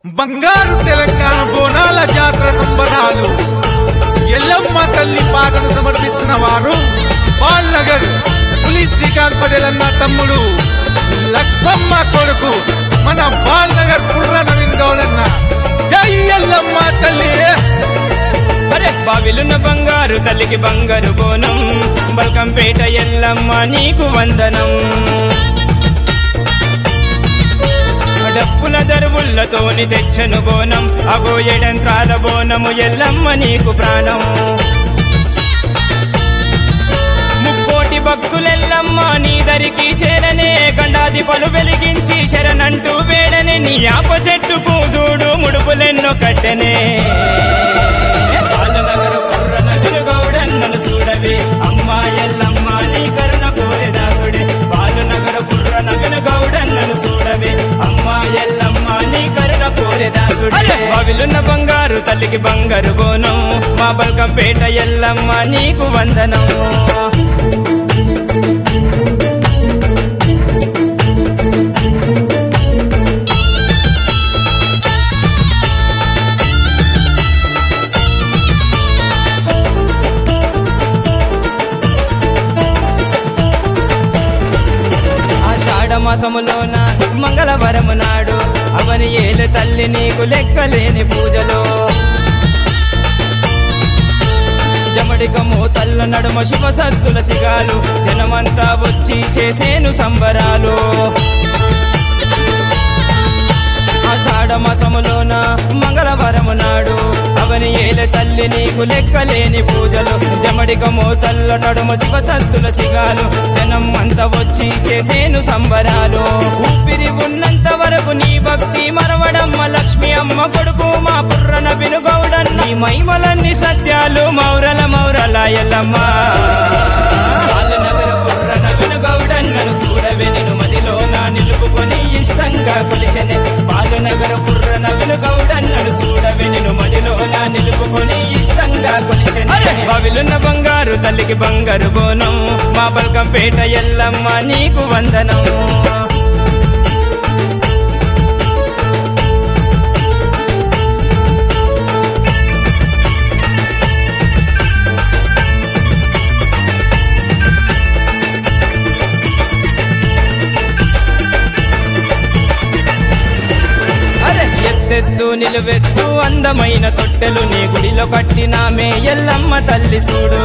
బంగారు తెలంగాణ బోనాల జాతర సంబరాలు ఎల్లమ్మ తల్లి పాటను సమర్పిస్తున్న వారు బాల్నగర్ పులి శ్రీకాంత్ పటేల్ అన్న తమ్ముడు లక్ష్మమ్మ కొడుకు మన బాల్నగర్ పుర్ర నవీన్ గౌడన్న. జై ఎల్లమ్మ తల్లి. అరే బావిలున్న బంగారు తల్లికి బంగారు బోనం, బల్కంపేట ఎల్లమ్మ నీకు వందనం. డప్పుల దరువులతోని తెచ్చను బోనం, అగో ఎడంత్రాల బోనము ఎల్లమ్మ నీకు ప్రాణం. ముక్కోటి భక్తులెల్లమ్మ నీ దరికి చేరనే, గండాది పలు వెలిగించి శరణంటూ వేడనే. నీ ఆప చెట్టుకు చూడు ముడుపులెన్నో కట్టెనే. బాలనగరు పుర్రన వినుగౌడన్నను చూడవే, అమ్మా ఎల్లమ్మ నీ కరుణ కోరెదాసుడే. బాలనగరు పుర్రన వినుగౌడన్నను చూడవే, అమ్మా ఎల్లమ్మ నీ కరుణ కోరెదాసుడే. బావిలున్న బంగారు తల్లికి బంగారు బోనం, మా బల్కంపేట ఎల్లమ్మ నీకు వందనం. మాసములోన మంగళవారము నాడు అవని ఏలు తల్లి నీకు లెక్కలేని పూజలో. జమడికము తల్ల నడుమ శివ సత్తుల సిగాలు, జనమంతా వచ్చి చేసేను సంబరాలు. ఆషాఢ మాసములోన మంగళవారము నాడు అవని ఏల తల్లి నీకు లెక్కలేని పూజలు. జమడికము తల్ల నడుమ శివ సత్తుల సిగాలు, జనం అంతా వచ్చి చేసేను సంబరాలు. ఊపిరి ఉన్నంత వరకు నీ భక్తి మరవడమ్మ లక్ష్మి అమ్మ కొడుకు మా పుర్రన వినుగౌడన్న. నీ మహిమలన్నీ సత్యాలు మౌరల మౌరల ఎల్లమ్మ. బాలనగర పుర్రన వినుగౌడన్నను చూడవే, నిన్ను మదిలోన నిలుపుకొని ఇష్టంగా కొలిచెనే. బాలనగర పుర్రన వినుగౌడన్నను చూడవే, నిన్ను మదిలోన నిలుపుకొని ఇష్టంగా కొలిచెనే. బావిలున్న బంగారు తల్లికి బంగారు బోనం, మా బల్కంపేట ఎల్లమ్మ నీకు వందనం. ఎత్తెత్తు నిలువెత్తు అందమైన తొట్టెలు నీ గుడిలో కట్టినామే ఎల్లమ్మ తల్లి చూడు.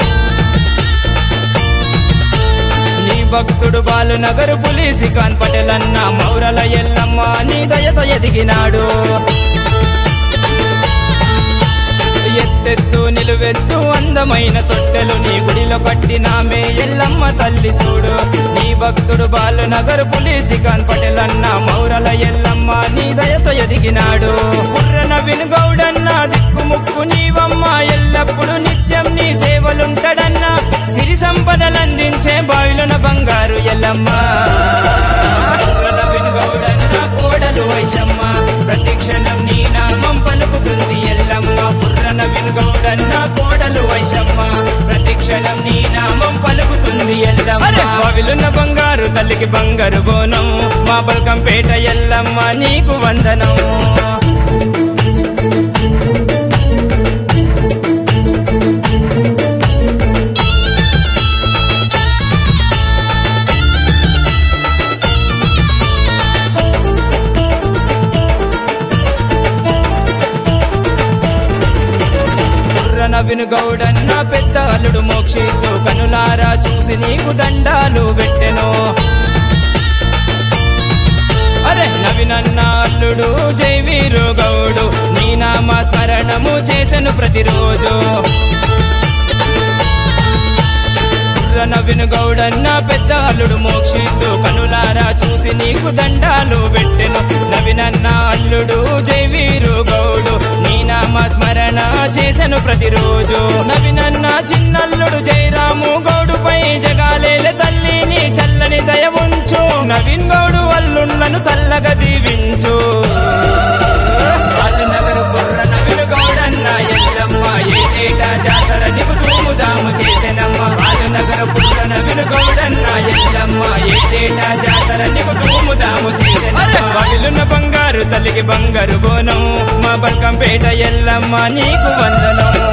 నీ భక్తుడు బాలునగరు పులి శ్రీకాంత్ పటేల్ అన్న మౌరల ఎల్లమ్మ నీ దయతో ఎదిగినాడు. ఎత్తెత్తు నిలువెత్తు అందమైన తొట్టెలు నీ గుడిలో కట్టినామే ఎల్లమ్మ తల్లి చూడు. నీ భక్తుడు బాలునగరు పులి శ్రీకాంత్ పటేల్ అన్న మౌరల ఎల్లమ్మ నీ దయతో ఎదిగినాడు. పుర్రన వినుగౌడన్న దిక్కు ముక్కు నీవమ్మ, ఎల్లప్పుడు నిత్యం నీ సేవలుంటడన్న. సిరి సంపదలందించే బావిలున బంగారు ఎల్లమ్మ. పుర్రన వినుగౌడన్న కోడలు వైశమ్మ, ప్రతిక్షణం నీ నామం పలుకుతుంది ఎల్లమ్మ. పుర్రన వినుగౌడన్న కోడలు వైశమ్మ, ప్రతిక్షణం నీ నామం పలుకుతుంది ఎల్లమ్మ. బావిలున్న బంగారు తల్లికి బంగారు బోనం, మా బల్కంపేట ఎల్లమ్మ నీకు వందనం. వినుగౌడన్న పెద్ద అల్లుడు మోక్షితు కనులారా చూసి నీకు దండాలు పెట్టెను. అరే నవినన్న అల్లుడు జై వీరు గౌడు నీ నామ స్మరణము చేసెను ప్రతిరోజు. వినుగౌడన్న పెద్ద అల్లుడు మోక్షితు కనులారా చూసి నీకు దండాలు పెట్టెను. నవినన్న అల్లుడు జై వీరు గౌడు నీ నామ స్మరణ చేసెను ప్రతిరోజు. నవినన్న చిన్నల్లుడు జయరాము గౌడుపై జగాలేల తల్లి నీ చల్లని దయ ఉంచు. నవీన్ గౌడు అల్లుళ్ళను చల్లగా దీవించు. బాలనగరు పుర్రన వినుగౌడన్న ఎల్లమ్మ ఏటేటా జాతర నీకు ధూముధాము చేసెనమ్మ. బాలనగరు పుర్రన వినుగౌడన్న ఎల్లమ్మ ఏటేటా జాతర నీకు ధూముధాము చేసెనమ్మ. బావిలున్న బంగారు తల్లికి బంగారు బోనం మా బల్కంపేట ఎల్లమ్మ నీకు వందనం